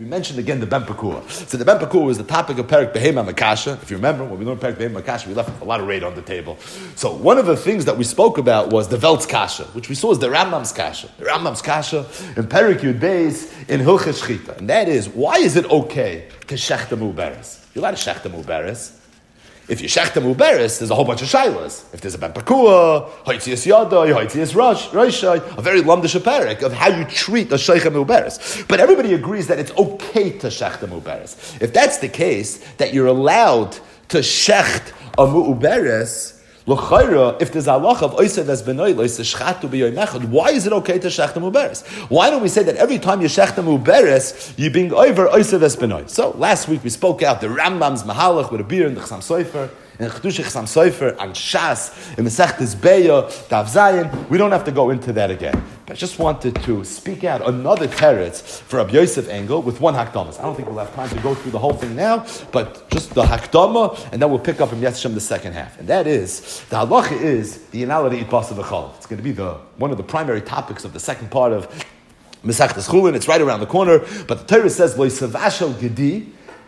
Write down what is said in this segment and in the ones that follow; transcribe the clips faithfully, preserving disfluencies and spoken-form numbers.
We mentioned again the Ben Pekua. So the Ben Pekua is the topic of Perek Behema Makasha. If you remember, when we learned Perek Behema Makasha, we left a lot of raid on the table. So one of the things that we spoke about was the Velt's Kasha, which we saw is the Rambam's Kasha. The Rambam's Kasha in Perek Yud Beis in Hilchos Shchita. And that is, why is it okay to shechta muberes? You're allowed to shechta muberes. If you shechta muberes, there's a whole bunch of shaylas. If there's a ben pakua, hoitzias yadai, hoitzias roshai, a very lamdish perek of how you treat a sheikha muberes. But everybody agrees that it's okay to shechta muberes. If that's the case, that you're allowed to shecht a muberes, l'chayra, if there's a halacha of oisev es benoy, oisev shchatu b'yoy mechad, why is it okay to shechta muberes? Why don't we say that every time you shechta muberes, you bring over oisev es benoy? So last week we spoke out the Rambam's Mahalach with a beer in the Chasam Sofer, in the Chedush Chasam Sofer, and Shas, in Masechtes Beya, Tav Zayin. We don't have to go into that again. But I just wanted to speak out another teretz for Rabbi Yosef Engel with one hakdamas. I don't think we'll have time to go through the whole thing now, but just the hakdama, and then we'll pick up in Yetz Shem the second half. And that is, the halacha is the inality it basa v'chal. It's going to be the one of the primary topics of the second part of Masechtes Chulin. It's right around the corner, but the Torah says, Lo yisavashel gedi,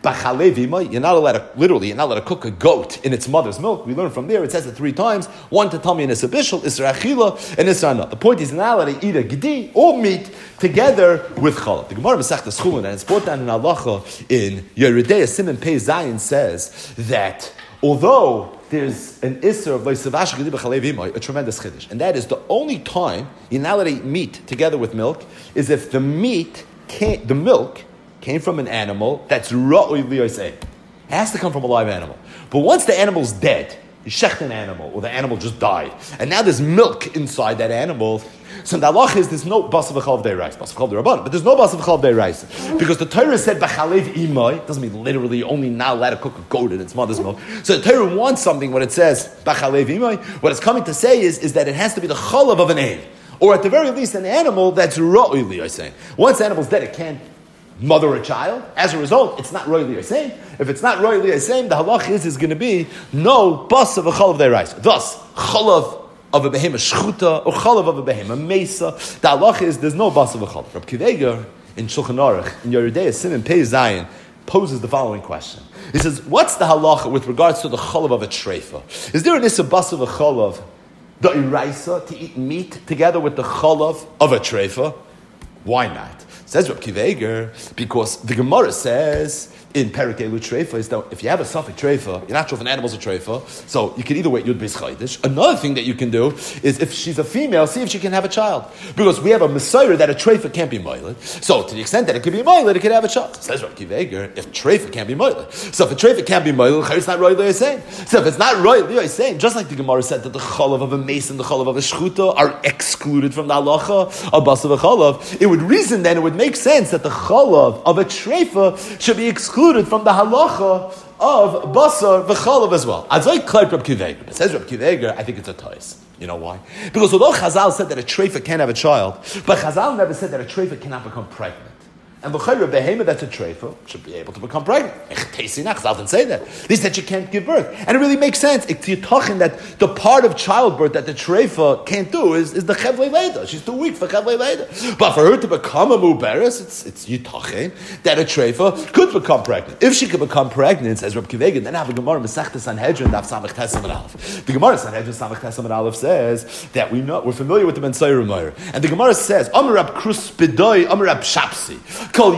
you're not allowed to, literally, you're not allowed to cook a goat in its mother's milk. We learn from there, it says it three times, one to tell me an Issa Bishul, Isra Achila, and Isra Anah. The point is, you're not allowed to eat a gedi or meat together with challah. The Gemara Masechtas Chulin, and it's brought down in Halacha in Yeridei Simon Pei Zayin, says that although there's an Isra of Loisavash Gedi B'Chalei V'Imoi, a tremendous chiddush, and that is the only time you're not allowed to eat meat together with milk is if the meat, can't, the milk, came from an animal that's ra'oi liyosei. It has to come from a live animal. But once the animal's dead, you shecht an animal, or the animal just died, and now there's milk inside that animal, so the halach is there's no bas of chalav de'rais, bas of chalav de'rabban, but there's no bas of chalav de'rais. Because the Torah said b'chalev imai, doesn't mean literally only not allowed to cook a goat in its mother's milk. So the Torah wants something when it says b'chalev imai, what it's coming to say is, is that it has to be the chalav of an ain, or at the very least an animal that's ra'oi liyosei. Once the animal's dead, it can't mother a child. As a result, it's not royally same. If it's not royally same, the halach is is going to be no bus of a chalav de'rais. Thus, chalav of a behema shchuta or chalav of a behema mesa. The halach is there's no bus of a chalav. Reb Akiva Eiger in Shulchan Aruch in Yeridei Simon Pei Zayin poses the following question. He says, "What's the halacha with regards to the chalav of a treifa? Is there an issa bus of a chalav de'iraisa to eat meat together with the chalav of a treifa? Why not?" Says Reb Akiva Eiger, because the Gemara says in Perek Elu Treifa is that if you have a suffix Treifa, you're not sure if an animal's a Treifa, so you can either wait Yud Beis Chaydish. Another thing that you can do is if she's a female, see if she can have a child. Because we have a Messiah that a Treifa can't be Moiled. So to the extent that it could be Moiled, it could have a child. Says Reb Akiva Eiger, if Treifa can't be Moiled. So if a Treifa can't be Moiled, it's not Roy Saying. So if it's not Roy Saying, just like the Gemara said that the Chalav of a mace and the Chalav of a Shchuta are excluded from the halacha of Bas of a Chalav, it would reason then, it would make sense that the Chalav of a Treifa should be excluded from the halacha of basar v'chalav as well. As I cleared Reb Akiva Eiger, but says Reb Akiva Eiger, I think it's a toys. You know why? Because although Chazal said that a treifa can't have a child, but Chazal never said that a treifa cannot become pregnant. And l'chayra behema that's a treifa should be able to become pregnant. Chazal didn't say that. They said she can't give birth, and it really makes sense. It's yitachin that the part of childbirth that the treifa can't do is, is the chevlei leida. She's too weak for chevlei leida. But for her to become a muberes, it's it's yitachin that a treifa could become pregnant. If she could become pregnant, says Reb Akiva Eiger, then have a Gemara Masechta Sanhedrin Daf Samach Tesam and Aleph. The Gemara Sanhedrin Samach Tesam and Aleph says that we know we're familiar with the Ben Saira Meir, and the Gemara says Amar Rab Krus B'doi Amar Rab Shapsi. The whole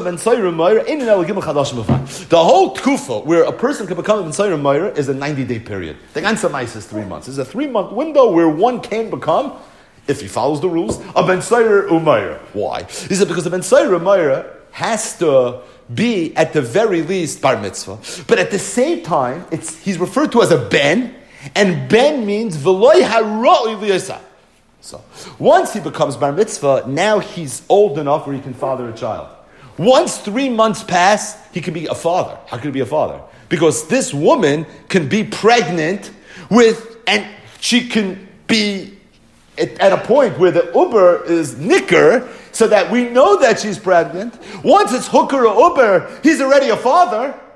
tkufa where a person can become a Ben Saira Meir is a ninety-day period. The Ganze Meis is three months. It's a three-month window where one can become, if he follows the rules, a Ben Saira Umayr. Why? He said because a Ben Saira Umayr has to be at the very least bar mitzvah, but at the same time, it's he's referred to as a ben, and ben means v'loy haroi liyasa. So, once he becomes bar mitzvah, now he's old enough where he can father a child. Once three months pass, he can be a father. How can he be a father? Because this woman can be pregnant with, and she can be at, at a point where the uber is nicker, so that we know that she's pregnant. Once it's hooker or uber, he's already a father.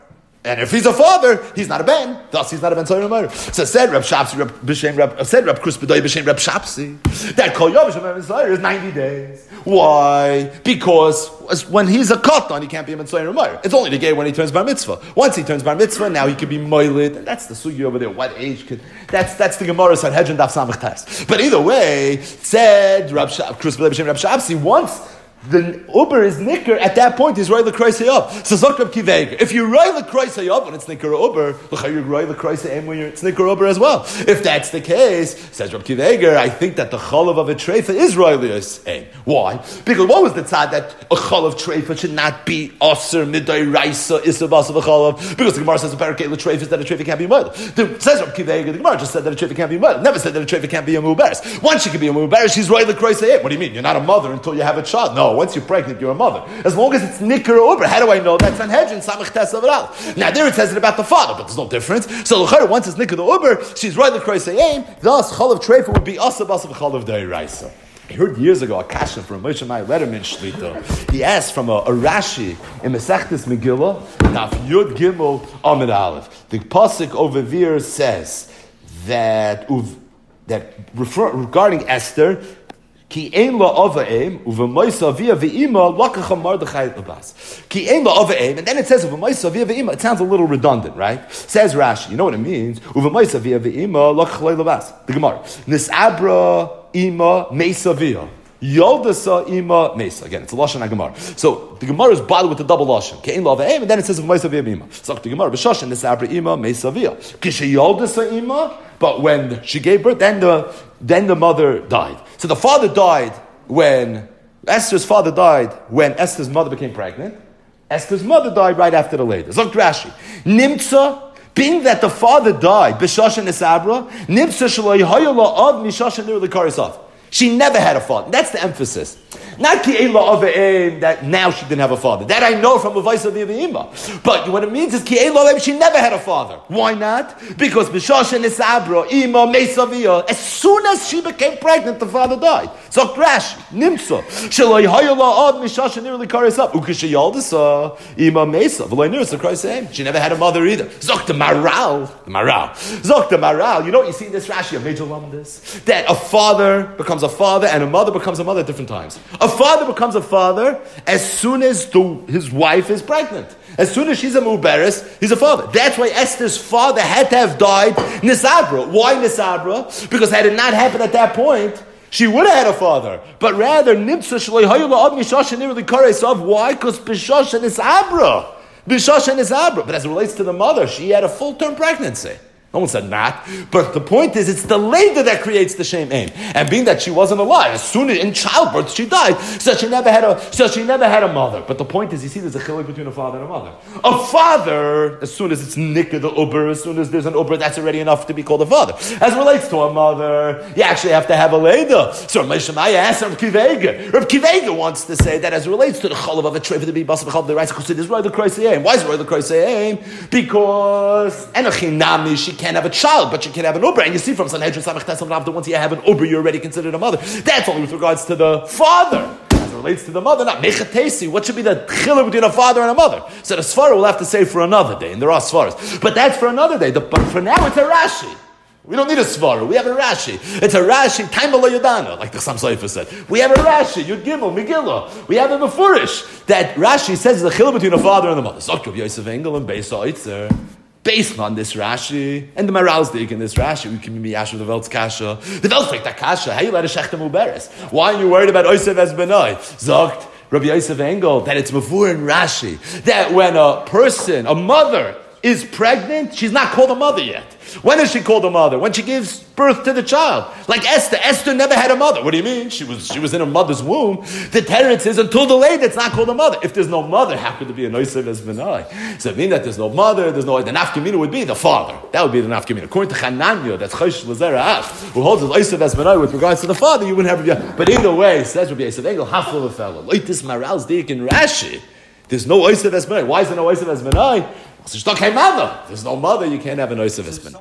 And if he's a father, he's not a ben. Thus, he's not a ben Torah Meir. So said Reb Shapsi, Reb B'Shem, Reb said Reb Krus B'Doi B'Shem Reb Shapsi that Kol Yom B'Shem Ben Torah is ninety days. Why? Because when he's a katan, he can't be a ben Torah Meir. It's only the gay when he turns bar mitzvah. Once he turns bar mitzvah, now he can be moiled, and that's the sugi over there. What age could? That's that's the Gemara Sanhedrin Daf Samach Tes. But either way, said Reb Krus B'Doi B'Shem Reb Shapsi once. The Uber is nicker, at that point he's roy the kroisei up. So Zokrab Kiveger. If you roy the kroisei up when it's nicker Uber, you roy the kroisei when it's nicker Uber as well. If that's the case, says Rab Kiveger, I think that the chalav of a treifa is roy aim. Why? Because what was the tzad that a chalav treifa should not be aser midai raisa isabas of a chalav? Because the Gemara says a parakeh the treifa is that a treifa can't be murdered. Says Rab Kiveger, the Gemara just said that a treifa can't be murdered. Never said that a treifa can't be a mubaris. Once she can be a mubaris, she's roy the kroisei. What do you mean? You're not a mother until you have a child. No. Once you're pregnant, you're a mother. As long as it's nicker or uber, how do I know that's Sanhedrin Samach Tes Avril? Now there it says it about the father, but there's no difference. So l'chayr, once it's nicker or uber, she's right the kroisei aim. Thus chalav treifa would be asab asab chalav deraisa. I heard years ago a kasha from Moshe Mai Letterman Shlita. He asked from a, a Rashi in Masechtas Megillah, Daf Yud Gimel Amid Aleph. The pasuk over there says that uv, that refer, regarding Esther. Ki ein la ava aim uva moisa via ve'ima lakacha Mordechai labas. Ki ein la ava aim, and then it says uva moisa via ve'ima. It sounds a little redundant, right? Says Rashi, you know what it means? Uva moisa via ve'ima lakacha labas. The Gemara nisabra ima mesa via yoldasa ima mesa. Again, it's a lashon Gemara. So the Gemara is bothered with the double lashon. Ki ein la ava aim, and then it says uva moisa via ve'ima. So the Gemara b'shashin nisabra ima mesa via. Kishe yoldasa ima. But when she gave birth, then the then the mother died. So the father died when Esther's father died when Esther's mother became pregnant. Esther's mother died right after the later. Zok Rashi, Nimtza, being that the father died, B'shashan Esabra, Nimtza shaloi hayala av mishashan nir l'karisav. She never had a father. That's the emphasis. Not ki eila of aim that now she didn't have a father. That I know from a vice of the ima. But what it means is ki eila she never had a father. Why not? Because b'shashen isabra ima meisavia. As soon as she became pregnant, the father died. So Rashi nimsa shaloi hayala ad mishashen nir likaris up ukishayaldisa ima mesa v'loy nir sakrai. She never had a mother either. Zok the maral, the maral. Zok the maral. You know what you see in this Rashi, a major lump this that a father becomes a father and a mother becomes a mother at different times. A father becomes a father as soon as the, his wife is pregnant. As soon as she's a muberes, he's a father. That's why Esther's father had to have died Nisabra. Why Nisabra? Because had it not happened at that point, she would have had a father. But rather, Nimtza Shaloi Hayula Ad Mishashan Nirli Karesav. Why? Because Bishashan Nisabra. Bishashan Nisabra. But as it relates to the mother, she had a full-term pregnancy. No one said not. But the point is, it's the later that creates the shame aim. And being that she wasn't alive, as soon as in childbirth she died, so she never had a so she never had a mother. But the point is, you see, there's a chiluk between a father and a mother. A father, as soon as it's nikka the uber, as soon as there's an uber, that's already enough to be called a father. As it relates to a mother, you actually have to have a leda. So Rav Shemaya asked Rav Kiveger. Rav Kiveger wants to say that as it relates to the chalav of a treifa to be bas b'chalav the rights, because it is roy the kroisei aim. Why is it roy the kroisei aim? Because enochinami she can't have a child, but you can have an uber. And you see from Sanhedrin Samach Tes Avril, once you have an uber, you're already considered a mother. That's only with regards to the father. As it relates to the mother, not mechatesi. What should be the chiluk between a father and a mother? So the svara will have to say for another day, and there are svaras. But that's for another day. The, but for now, it's a Rashi. We don't need a svara. We have a Rashi. It's a Rashi. Time yodana, like the Chassam Sofer said. We have a Rashi. Yud Gimel Megillah. We have a Mefurish that Rashi says the chiluk between a father and a mother. Zokrab Yosef Engel and Beis Ha'itzer. Based on this Rashi, and the Maral's dig in this Rashi, we can be Yashu the Velt's Kasha. The Velt's like that Kasha. How you let a Shechta Muberes? Why are you worried about Yosef as Benai? Zogt Rabbi Yosef Engel that it's Mavur in Rashi that when a person, a mother, is pregnant, she's not called a mother yet. When is she called a mother? When she gives birth to the child. Like Esther. Esther never had a mother. What do you mean? She was she was in her mother's womb. The teretz is until the lady, it's not called a mother. If there's no mother, how could there be a Yosef as Benai? So it means that there's no mother, there's no, the nafkamina would be the father. That would be the nafkamina. According to Chananya, that's Chosh Lazera who holds the Yosef as Benai with regards to the father, you wouldn't have. But either way, says Rabbi Yosef Engel, half of a fellow. Like this Maral's dik in Rashi. There's no Yosef as Benai. Why is there no Yosef as Benai? There's no mother. You can't have an Yosef as Benai.